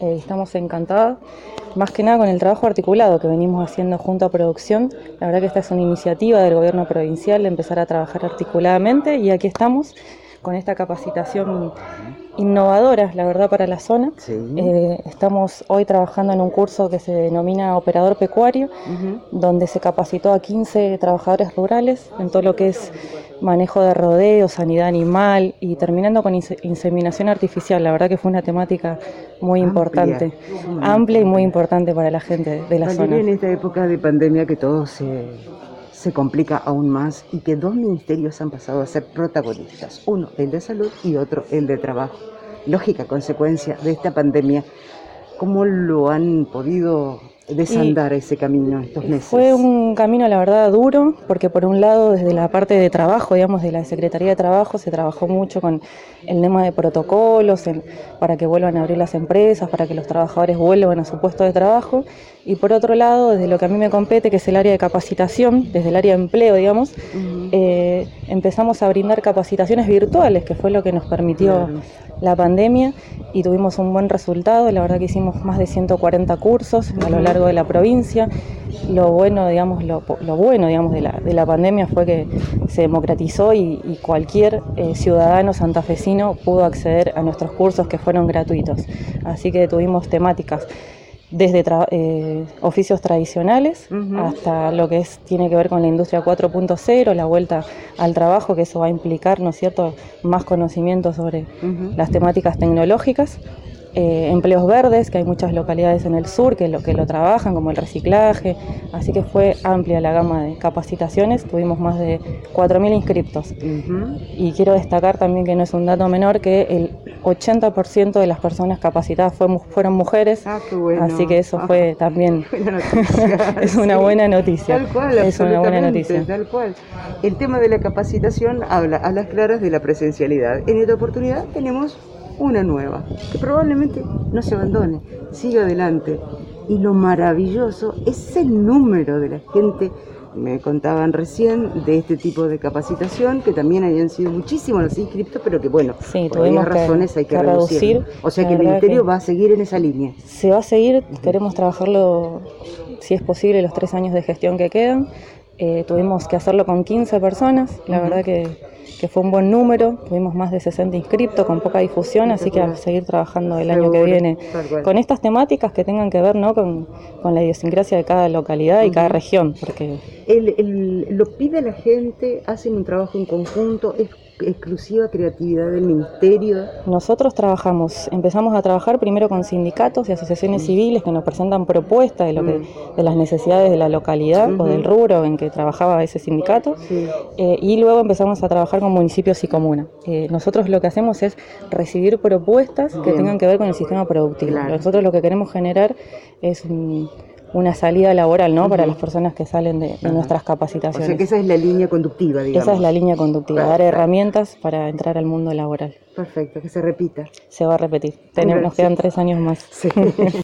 Estamos encantados, más que nada con el trabajo articulado que venimos haciendo junto a producción. La verdad que esta es una iniciativa del gobierno provincial de empezar a trabajar articuladamente y aquí estamos con esta capacitación innovadora, la verdad, para la zona. Sí. Estamos hoy trabajando en un curso que se denomina Operador Pecuario, donde se capacitó a 15 trabajadores rurales en todo lo que es manejo de rodeo, sanidad animal y terminando con inseminación artificial. La verdad que fue una temática muy importante, amplia y muy importante para la gente de la zona. En esta época de pandemia que todo se complica aún más y que dos ministerios han pasado a ser protagonistas, uno el de salud y otro el de trabajo. Lógica consecuencia de esta pandemia. ¿Cómo lo han podido desandar ese camino estos meses? Fue un camino, la verdad, duro, porque por un lado, desde la parte de trabajo, digamos, de la Secretaría de Trabajo, se trabajó mucho con el tema de protocolos para que vuelvan a abrir las empresas, para que los trabajadores vuelvan a su puesto de trabajo. Y por otro lado, desde lo que a mí me compete, que es el área de capacitación, desde el área de empleo, digamos, empezamos a brindar capacitaciones virtuales, que fue lo que nos permitió la pandemia, y tuvimos un buen resultado. La verdad que hicimos más de 140 cursos a lo largo de la provincia. Lo bueno, digamos, de la pandemia fue que se democratizó y cualquier ciudadano santafesino pudo acceder a nuestros cursos, que fueron gratuitos. Así que tuvimos temáticas desde oficios tradicionales hasta lo que tiene que ver con la industria 4.0, la vuelta al trabajo, que eso va a implicar, ¿no es cierto?, más conocimiento sobre las temáticas tecnológicas. Empleos verdes, que hay muchas localidades en el sur que lo trabajan, como el reciclaje, así que fue amplia la gama de capacitaciones. Tuvimos más de 4.000 inscriptos. Y quiero destacar también, que no es un dato menor, que el 80% de las personas capacitadas fueron mujeres. Qué bueno. Así que eso fue también es una buena noticia. Tal cual, es una buena noticia. Tal cual. El tema de la capacitación habla a las claras de la presencialidad. En esta oportunidad tenemos una nueva, que probablemente no se abandone, siga adelante. Y lo maravilloso es el número de la gente, me contaban recién, de este tipo de capacitación, que también habían sido muchísimos los inscriptos, pero que bueno, por varias razones hay que reducir. O sea que el Ministerio va a seguir en esa línea. Se va a seguir, queremos trabajarlo, si es posible, los 3 años de gestión que quedan. Tuvimos que hacerlo con 15 personas, la verdad que fue un buen número. Tuvimos más de 60 inscriptos con poca difusión, así que a seguir trabajando el año que viene con estas temáticas que tengan que ver, ¿no?, con la idiosincrasia de cada localidad y cada región. Porque lo pide la gente, hacen un trabajo en conjunto, es exclusiva creatividad del Ministerio. Nosotros empezamos a trabajar primero con sindicatos y asociaciones civiles que nos presentan propuestas de las necesidades de la localidad o del rubro en que trabajaba ese sindicato, y luego empezamos a trabajar con municipios y comunas. Nosotros lo que hacemos es recibir propuestas que tengan que ver con el sistema productivo. Nosotros lo que queremos generar es una salida laboral, ¿no?, para las personas que salen de nuestras capacitaciones. O sea que esa es la línea conductiva, digamos. Esa es la línea conductiva, dar herramientas para entrar al mundo laboral. Perfecto, que se repita. Se va a repetir. Nos quedan 3 años más. Sí.